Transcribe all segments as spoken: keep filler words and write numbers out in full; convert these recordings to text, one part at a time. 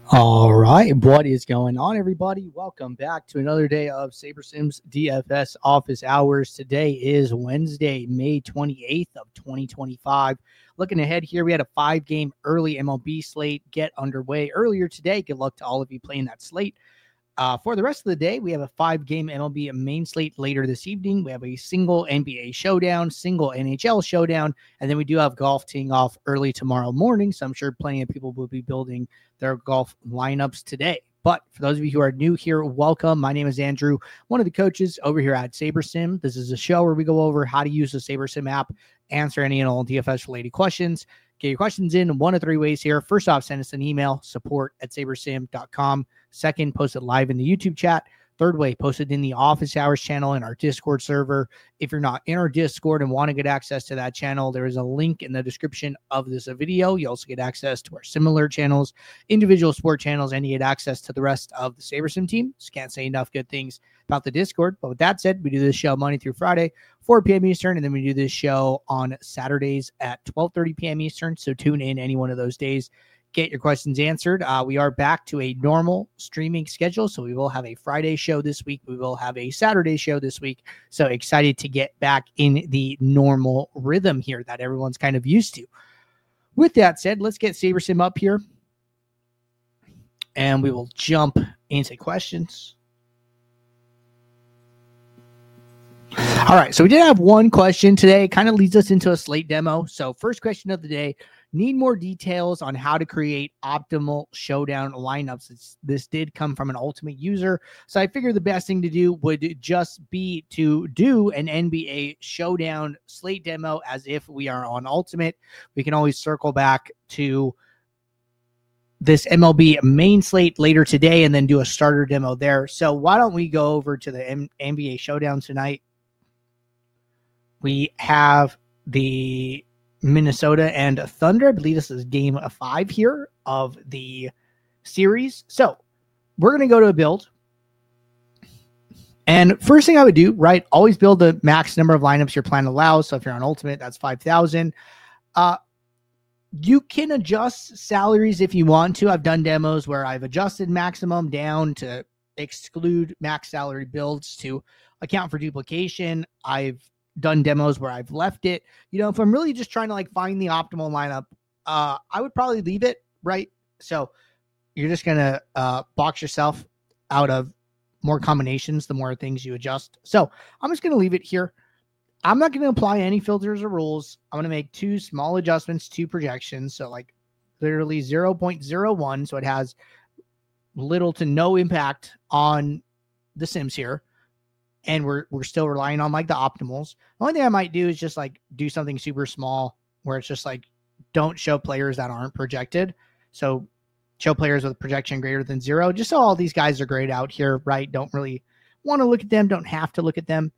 All right, what is going on, everybody? Welcome back to another day of SaberSims D F S office hours. Today is Wednesday, May twenty-eighth of twenty twenty-five. Looking ahead here, we had a five-game early M L B slate get underway earlier today. Good luck to all of you playing that slate. Uh, for the rest of the day, we have a five-game M L B main slate later this evening. We have a single N B A showdown, single N H L showdown, and then we do have golf teeing off early tomorrow morning, so I'm sure plenty of people will be building their golf lineups today. But for those of you who are new here, welcome. My name is Andrew, one of the coaches over here at SaberSim. This is a show where we go over how to use the SaberSim app, answer any and all D F S-related questions. Get your questions in one of three ways here. First off, send us an email, support at sabersim dot com. Second, post it live in the YouTube chat. Third way, post it in the office hours channel in our Discord server. If you're not in our Discord and want to get access to that channel, there is a link in the description of this video. You also get access to our similar channels, individual sport channels, and you get access to the rest of the SaberSim team. Just can't say enough good things about the Discord. But with that said, we do this show Monday through Friday, four p.m. Eastern, and then we do this show on Saturdays at twelve thirty p.m. Eastern. So tune in any one of those days. Get your questions answered. Uh, we are back to a normal streaming schedule. So we will have a Friday show this week. We will have a Saturday show this week. So excited to get back in the normal rhythm here that everyone's kind of used to. With that said, let's get SaberSim up here. And we will jump into questions. All right, so we did have one question today. It kind of leads us into a slate demo. So first question of the day, need more details on how to create optimal showdown lineups. It's, this did come from an Ultimate user, so I figured the best thing to do would just be to do an N B A showdown slate demo as if we are on Ultimate. We can always circle back to this M L B main slate later today and then do a starter demo there. So why don't we go over to the M- N B A showdown tonight? We have the Minnesota and Thunder. I believe this is game five here of the series. So we're going to go to a build. And first thing I would do, right, always build the max number of lineups your plan allows. So if you're on Ultimate, that's five thousand. Uh, you can adjust salaries if you want to. I've done demos where I've adjusted maximum down to exclude max salary builds to account for duplication. I've done demos where I've left it. You know, if I'm really just trying to like find the optimal lineup, uh, I would probably leave it, right? So you're just going to uh, box yourself out of more combinations, the more things you adjust. So I'm just going to leave it here. I'm not going to apply any filters or rules. I'm going to make two small adjustments to projections. So like literally zero point zero one. So it has little to no impact on the Sims here. And we're we're still relying on like the optimals. The only thing I might do is just like do something super small where it's just like don't show players that aren't projected. So show players with projection greater than zero, just so all these guys are grayed out here, right? Don't really want to look at them, don't have to look at them.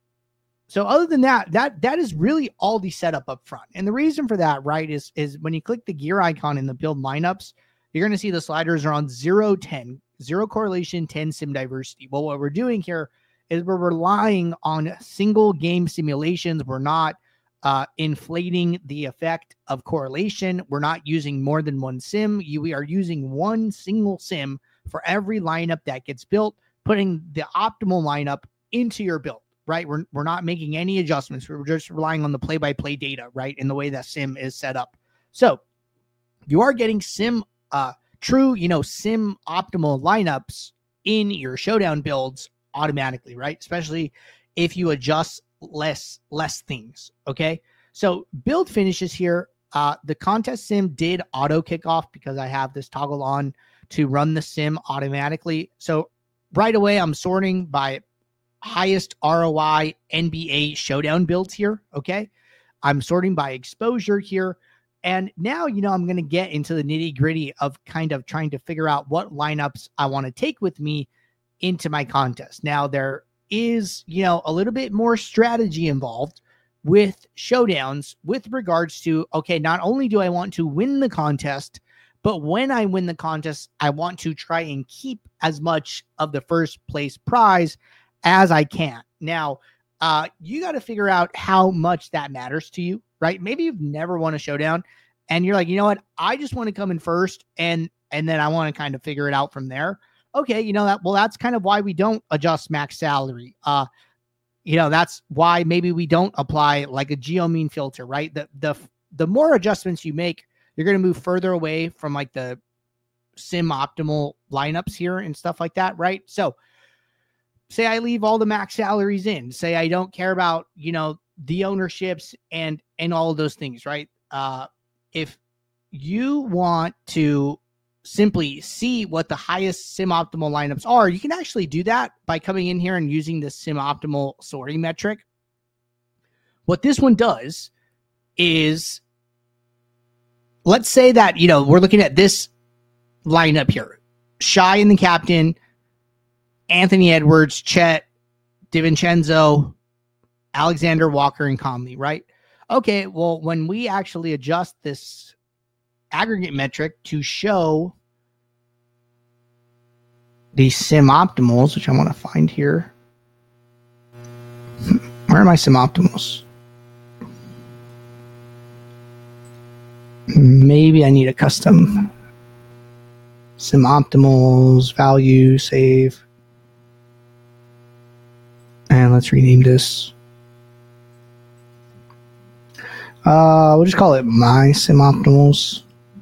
So other than that, that that is really all the setup up front. And the reason for that, right, is, is when you click the gear icon in the build lineups, you're going to see the sliders are on zero, ten, zero correlation, ten sim diversity. Well, what we're doing here is we're relying on single game simulations. We're not uh, inflating the effect of correlation. We're not using more than one sim. You, we are using one single sim for every lineup that gets built, putting the optimal lineup into your build, right? We're, we're not making any adjustments. We're just relying on the play-by-play data, right, in the way that sim is set up. So you are getting sim, uh, true, you know, sim optimal lineups in your showdown builds automatically, right? Especially if you adjust less less things. Okay, so build finishes here. Uh, the contest sim did auto kick off because I have this toggle on to run the sim automatically. So right away, I'm sorting by highest R O I N B A showdown builds here. Okay, I'm sorting by exposure here. And now, you know, I'm going to get into the nitty gritty of kind of trying to figure out what lineups I want to take with me into my contest. Now, there is, you know, a little bit more strategy involved with showdowns with regards to, okay, not only do I want to win the contest, but when I win the contest, I want to try and keep as much of the first place prize as I can. Now, uh, you got to figure out how much that matters to you, right? Maybe you've never won a showdown and you're like, you know what, I just want to come in first, and and then I want to kind of figure it out from there. Okay, you know that, well, that's kind of why we don't adjust max salary. Uh, you know, that's why maybe we don't apply like a geo mean filter, right? The the the more adjustments you make, you're going to move further away from like the sim optimal lineups here and stuff like that, right? So say I leave all the max salaries in, say I don't care about, you know, the ownerships and and all of those things, right? Uh, if you want to simply see what the highest sim optimal lineups are, you can actually do that by coming in here and using the sim optimal sorting metric. What this one does is, let's say that, you know, we're looking at this lineup here. Shai in the captain, Anthony Edwards, Chet, DiVincenzo, Alexander Walker, and Conley, right? Okay, well, when we actually adjust this aggregate metric to show the sim optimals, which I want to find here. Where are my sim optimals? Maybe I need a custom sim optimals value save. And let's rename this. Uh, we'll just call it my sim optimals.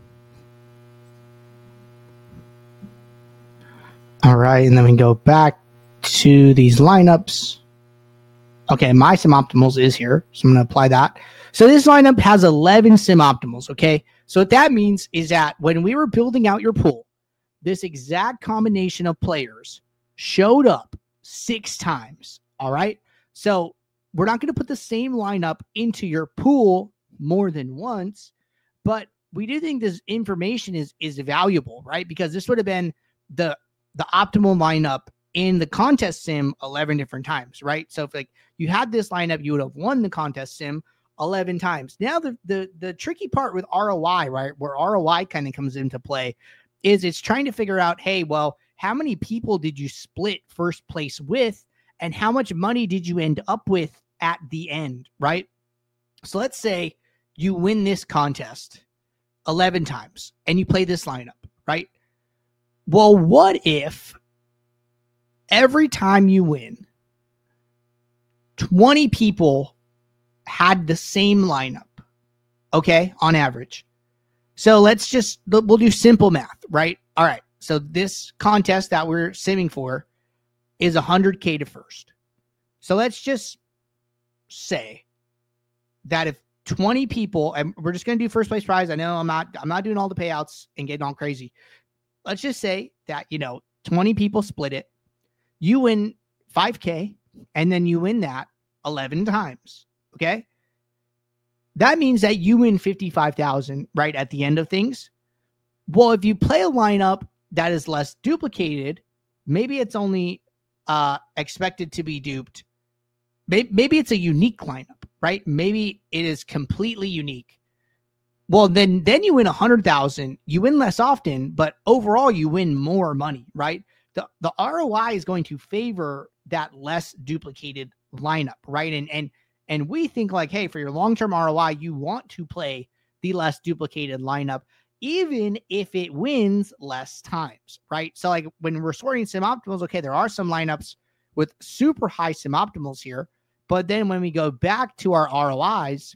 All right, and then we go back to these lineups. Okay, my sim optimals is here, so I'm going to apply that. So this lineup has eleven sim optimals, okay? So what that means is that when we were building out your pool, this exact combination of players showed up six times, all right? So we're not going to put the same lineup into your pool more than once, but we do think this information is is valuable, right? Because this would have been the the optimal lineup in the contest sim eleven different times, right? So if like you had this lineup, you would have won the contest sim eleven times. Now the the the tricky part with R O I, right, where R O I kind of comes into play, is it's trying to figure out, hey, well, how many people did you split first place with, and how much money did you end up with at the end, right? So let's say you win this contest eleven times and you play this lineup, right? Well, what if every time you win, twenty people had the same lineup, okay, on average? So let's just, we'll do simple math, right? All right, so this contest that we're simming for is one hundred K to first. So let's just say that if twenty people, and we're just going to do first place prize. I know I'm not, I'm not doing all the payouts and getting all crazy. Let's just say that, you know, twenty people split it. You win five K, and then you win that eleven times. Okay. That means that you win fifty-five thousand right at the end of things. Well, if you play a lineup that is less duplicated, maybe it's only uh, expected to be duped. Maybe, maybe it's a unique lineup, right? Maybe it is completely unique. Well, then, then you win one hundred thousand. You win less often, but overall you win more money, right? The, the R O I is going to favor that less duplicated lineup, right? And, and, and we think like, hey, for your long-term R O I, you want to play the less duplicated lineup, even if it wins less times, right? So like when we're sorting sim optimals, okay, there are some lineups with super high sim optimals here, but then when we go back to our R O Is,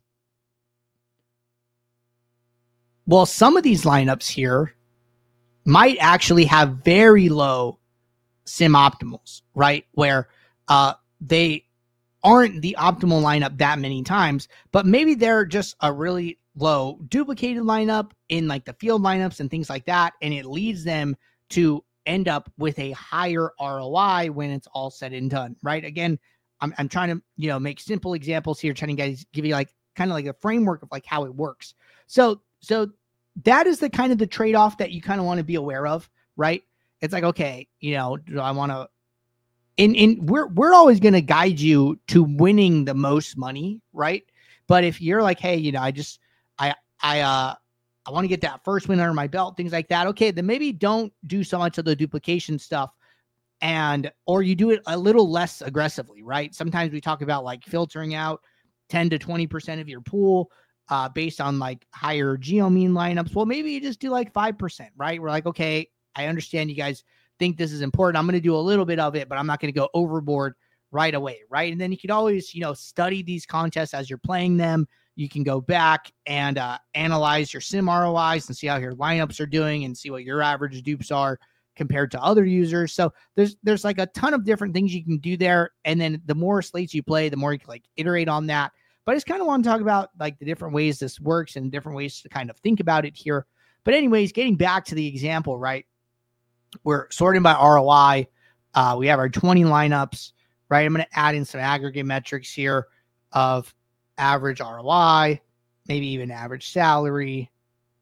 well, some of these lineups here might actually have very low sim optimals, right? Where uh, they aren't the optimal lineup that many times, but maybe they're just a really low duplicated lineup in like the field lineups and things like that. And it leads them to end up with a higher R O I when it's all said and done, right? Again, I'm, I'm trying to, you know, make simple examples here, trying to guys give you like kind of like a framework of like how it works. So, so that is the kind of the trade-off that you kind of want to be aware of, right? It's like, okay, you know, do I want to, in, in, we're, we're always going to guide you to winning the most money, right? But if you're like, hey, you know, I just, I, I, uh, I want to get that first win under my belt, things like that. Okay, then maybe don't do so much of the duplication stuff, and, or you do it a little less aggressively, right? Sometimes we talk about like filtering out ten to twenty percent of your pool. uh, based on like higher geo mean lineups. Well, maybe you just do like five percent, right? We're like, okay, I understand you guys think this is important. I'm going to do a little bit of it, but I'm not going to go overboard right away, right? And then you could always, you know, study these contests as you're playing them. You can go back and uh, analyze your sim R O Is and see how your lineups are doing and see what your average dupes are compared to other users. So there's there's like a ton of different things you can do there. And then the more slates you play, the more you can like iterate on that. But I just kind of want to talk about like the different ways this works and different ways to kind of think about it here. But anyways, getting back to the example, right? We're sorting by R O I. Uh, we have our twenty lineups, right? I'm going to add in some aggregate metrics here of average R O I, maybe even average salary.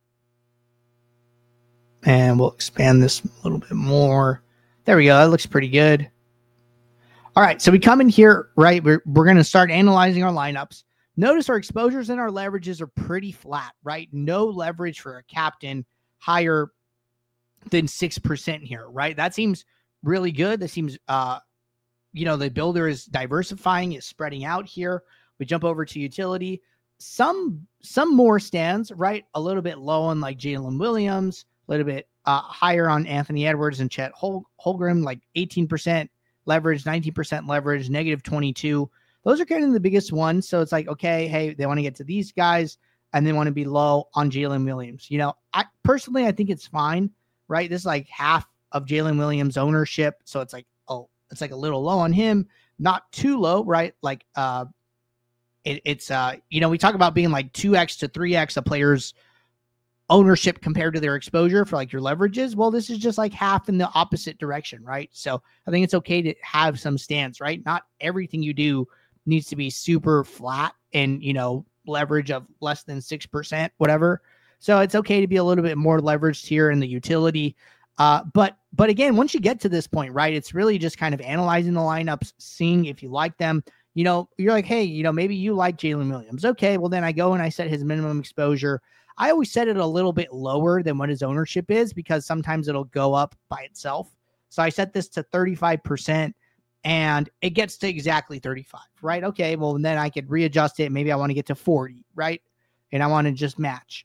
And we'll expand this a little bit more. There we go. That looks pretty good. All right. So we come in here, right? We're, we're going to start analyzing our lineups. Notice our exposures and our leverages are pretty flat, right? No leverage for a captain higher than six percent here, right? That seems really good. That seems, uh, you know, the builder is diversifying, is spreading out here. We jump over to utility. Some, some more stands, right? A little bit low on like Jalen Williams, a little bit uh, higher on Anthony Edwards and Chet Hol- Holmgren, like eighteen percent leverage, nineteen percent leverage, negative twenty-two. Those are kind of the biggest ones. So it's like, okay, hey, they want to get to these guys and they want to be low on Jalen Williams. You know, I personally, I think it's fine, right? This is like half of Jalen Williams ownership. So it's like, oh, it's like a little low on him, not too low, right? Like, uh, it, it's, uh, you know, we talk about being like two X to three X a player's ownership compared to their exposure for like your leverages. Well, this is just like half in the opposite direction, right? So I think it's okay to have some stance, right? Not everything you do needs to be super flat and, you know, leverage of less than six percent, whatever. So it's okay to be a little bit more leveraged here in the utility. Uh, but, but again, once you get to this point, right, it's really just kind of analyzing the lineups, seeing if you like them. You know, you're like, hey, you know, maybe you like Jalen Williams. Okay, well then I go and I set his minimum exposure. I always set it a little bit lower than what his ownership is because sometimes it'll go up by itself. So I set this to thirty-five percent and it gets to exactly thirty-five, right? Okay, well then I could readjust it. Maybe I want to get to forty, right? And I want to just match.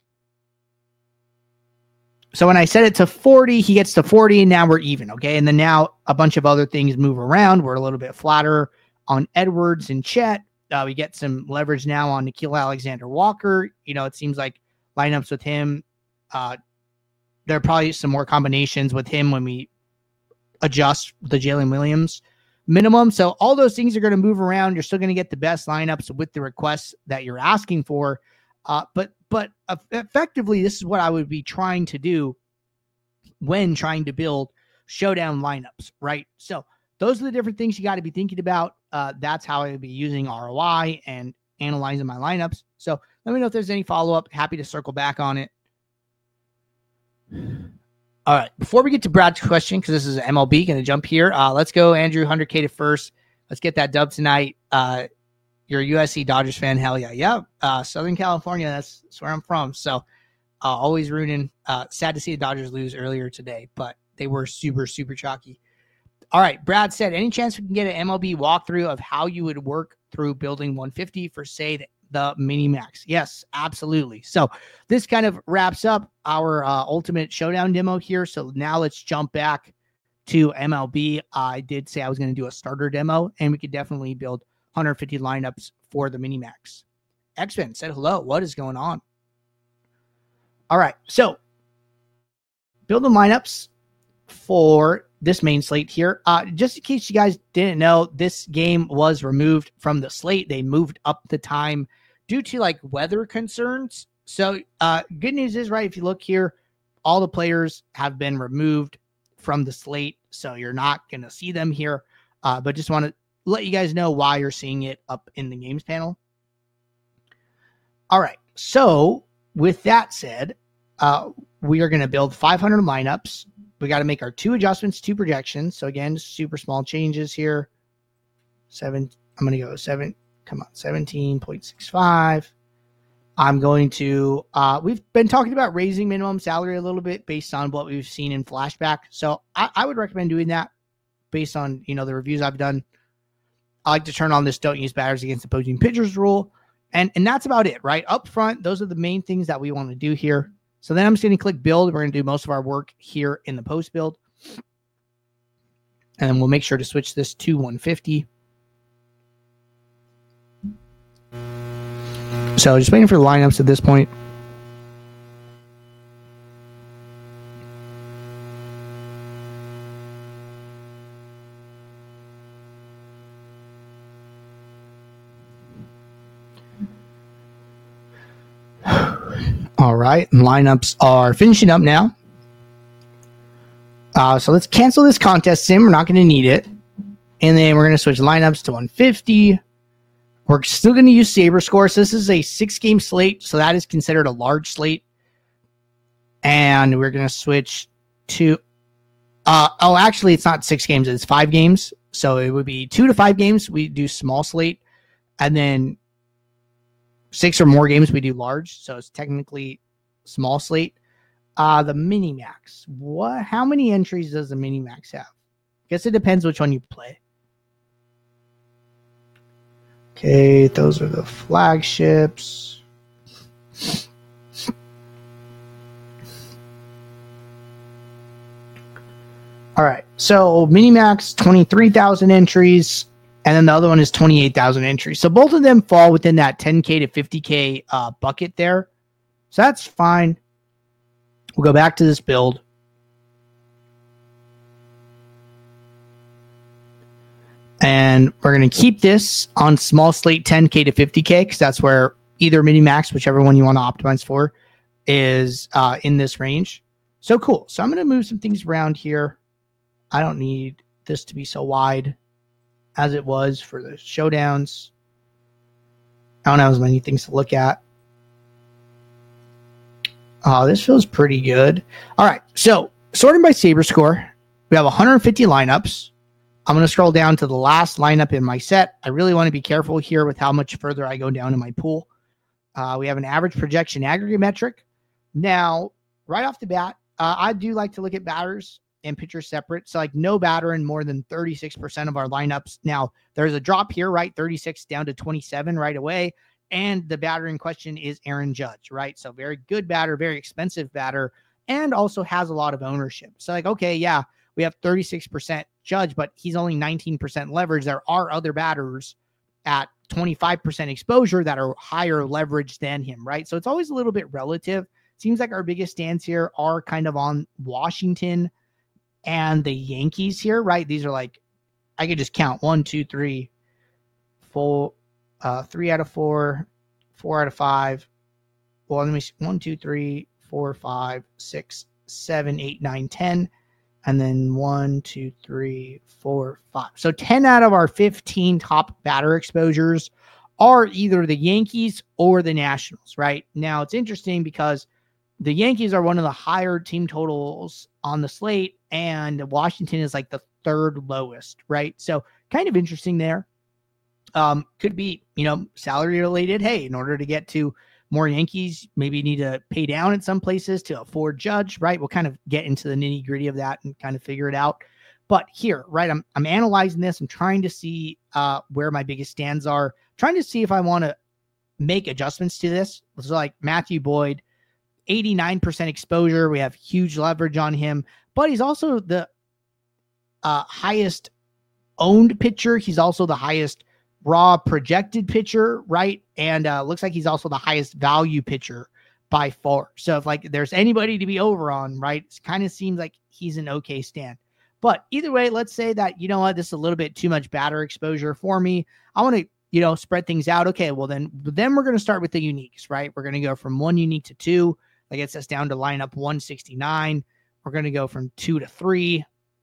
So when I set it to forty, he gets to forty and now we're even, okay? And then now a bunch of other things move around. We're a little bit flatter on Edwards and Chet. Uh, we get some leverage now on Nickeil Alexander-Walker. You know, it seems like lineups with him, uh, there are probably some more combinations with him when we adjust the Jalen Williams minimum. So all those things are going to move around. You're still going to get the best lineups with the requests that you're asking for. Uh, but but uh, effectively, this is what I would be trying to do when trying to build showdown lineups, right? So those are the different things you got to be thinking about. Uh, that's how I would be using R O I and analyzing my lineups. So let me know if there's any follow-up. Happy to circle back on it. All right. Before we get to Brad's question, because this is M L B, going to jump here. Uh, let's go, Andrew, one hundred K to first. Let's get that dub tonight. Uh, you're a U S C Dodgers fan. Hell yeah. Yeah. Uh, Southern California. That's, that's where I'm from. So uh, always rooting. Uh, sad to see the Dodgers lose earlier today, but they were super, super chalky. All right. Brad said, any chance we can get an M L B walkthrough of how you would work through building one fifty for, say, the, the mini max? Yes, absolutely. So this kind of wraps up our uh, ultimate showdown demo here. So now let's jump back to M L B. I did say I was going to do a starter demo, and we could definitely build one hundred fifty lineups for the mini max. X-Men said hello. What is going on? All right. So building lineups for this main slate here. Uh, just in case you guys didn't know, this game was removed from the slate. They moved up the time due to like weather concerns. So uh, good news is, right, if you look here, all the players have been removed from the slate. So you're not going to see them here. Uh, but just want to let you guys know why you're seeing it up in the games panel. All right. So with that said, uh, we are going to build five hundred lineups. We got to make our two adjustments, two projections. So again, super small changes here. Seven. I'm going to go seven. Come on, seventeen point six five. I'm going to, uh, we've been talking about raising minimum salary a little bit based on what we've seen in flashback. So I, I would recommend doing that based on, you know, the reviews I've done. I like to turn on this don't use batters against opposing pitchers rule. And, and that's about it, right? Up front, those are the main things that we want to do here. So then I'm just going to click build. We're going to do most of our work here in the post build. And then we'll make sure to switch this to one fifty. So just waiting for the lineups at this point. All right, lineups are finishing up now. Uh, so let's cancel this contest sim. We're not going to need it. And then we're going to switch lineups to one fifty. We're still going to use Saber Score. So this is a six-game slate, so that is considered a large slate. And we're going to switch to... Uh, oh, actually, it's not six games. It's five games. So it would be two to five games. We do small slate. And then six or more games, we do large. So it's technically small slate. Uh, the Minimax. What? How many entries does the Minimax have? I guess it depends which one you play. Okay, those are the flagships. All right, so Minimax, twenty-three thousand entries, and then the other one is twenty-eight thousand entries. So both of them fall within that ten K to fifty K uh, bucket there. So that's fine. We'll go back to this build. And we're going to keep this on small slate ten K to fifty K because that's where either Minimax, whichever one you want to optimize for, is uh, in this range. So cool. So I'm going to move some things around here. I don't need this to be so wide as it was for the showdowns. I don't have as many things to look at. Oh, this feels pretty good. All right. So sorting by Saber Score, we have one hundred fifty lineups. I'm going to scroll down to the last lineup in my set. I really want to be careful here with how much further I go down in my pool. Uh, we have an average projection aggregate metric. Now, right off the bat, uh, I do like to look at batters and pitchers separate. So like no batter in more than thirty-six percent of our lineups. Now, there's a drop here, right? thirty-six down to twenty-seven right away. And the batter in question is Aaron Judge, right? So very good batter, very expensive batter, and also has a lot of ownership. So like, okay, yeah, we have thirty-six percent Judge, but he's only nineteen percent leverage. There are other batters at twenty-five percent exposure that are higher leverage than him, right? So it's always a little bit relative. Seems like our biggest stands here are kind of on Washington and the Yankees here, right? These are like, I could just count one, two, three, four, uh, three out of four, four out of five. Well, let me see, one, two, three, four, five, six, seven, eight, nine, ten. And then one, two, three, four, five. So ten out of our fifteen top batter exposures are either the Yankees or the Nationals, right? Now, it's interesting because the Yankees are one of the higher team totals on the slate, and Washington is like the third lowest, right? So kind of interesting there. Um, could be, you know, salary related. Hey, in order to get to more Yankees, maybe you need to pay down in some places to afford Judge, right? We'll kind of get into the nitty gritty of that and kind of figure it out. But here, right, I'm I'm analyzing this. I'm trying to see uh, where my biggest stands are, trying to see if I want to make adjustments to this. So like Matthew Boyd, eighty-nine percent exposure. We have huge leverage on him, but he's also the uh, highest owned pitcher. He's also the highest raw projected pitcher, right? And uh, looks like he's also the highest value pitcher by far. So if like there's anybody to be over on, right, it kind of seems like he's an okay stand. But either way, let's say that, you know what, this is a little bit too much batter exposure for me. I want to, you know, spread things out. Okay, well then, then we're going to start with the uniques, right? We're going to go from one unique to two. That gets us down to lineup one sixty-nine. We're going to go from two to three.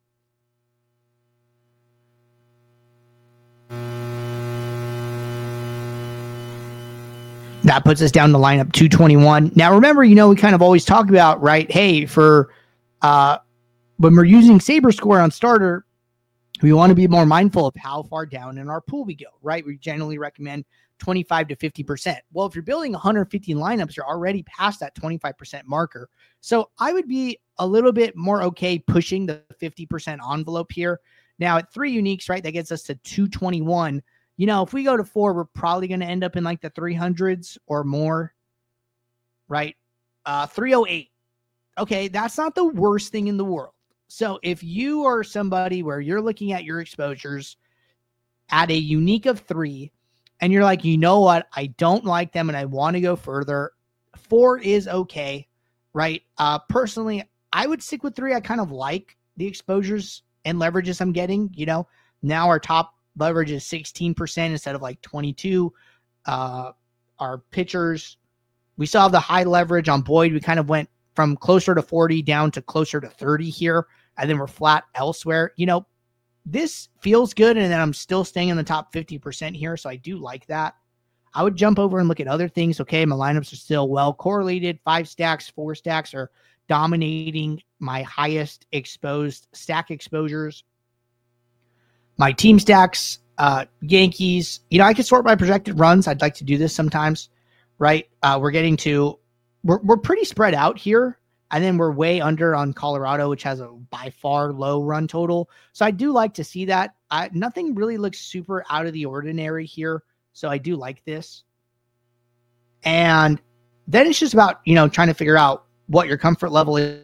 That puts us down to lineup two twenty-one. Now, remember, you know, we kind of always talk about, right, hey, for uh, when we're using Saber Score on starter, we want to be more mindful of how far down in our pool we go, right? We generally recommend twenty-five to fifty percent. Well, if you're building one hundred fifty lineups, you're already past that twenty-five percent marker. So I would be a little bit more okay pushing the fifty percent envelope here. Now, at three uniques, right, that gets us to two twenty-one. you know, if we go to four, we're probably going to end up in like the three hundreds or more, right? Uh, three oh eight. Okay, that's not the worst thing in the world. So if you are somebody where you're looking at your exposures at a unique of three, and you're like, you know what, I don't like them and I want to go further, four is okay, right? Uh, personally, I would stick with three. I kind of like the exposures and leverages I'm getting. You know, now our top leverage is sixteen percent instead of like twenty-two. Uh, our pitchers, we still have the high leverage on Boyd. We kind of went from closer to forty down to closer to thirty here, and then we're flat elsewhere. You know, this feels good, and then I'm still staying in the top fifty percent here, so I do like that. I would jump over and look at other things. Okay, my lineups are still well correlated. Five stacks, four stacks are dominating my highest exposed stack exposures. My team stacks, uh, Yankees, you know, I could sort by projected runs. I'd like to do this sometimes, right? Uh, we're getting to, we're, we're pretty spread out here. And then we're way under on Colorado, which has a by far low run total. So I do like to see that. I, nothing really looks super out of the ordinary here. So I do like this. And then it's just about, you know, trying to figure out what your comfort level is.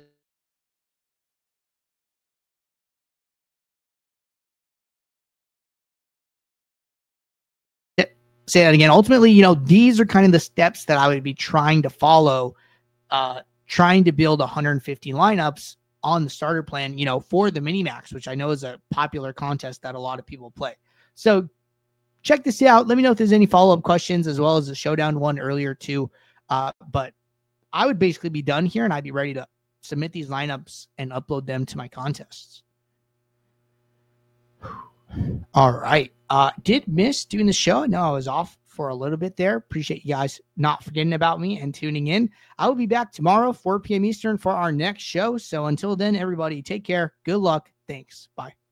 Say that again. Ultimately, you know, these are kind of the steps that I would be trying to follow, uh, trying to build one hundred fifty lineups on the starter plan, you know, for the mini max, which I know is a popular contest that a lot of people play. So check this out. Let me know if there's any follow-up questions, as well as the showdown one earlier too. Uh, but I would basically be done here, and I'd be ready to submit these lineups and upload them to my contests. All right. Uh, did miss doing the show. No, I was off for a little bit there. Appreciate you guys not forgetting about me and tuning in. I will be back tomorrow, four p.m. Eastern, for our next show. So until then, everybody, take care. Good luck. Thanks. Bye.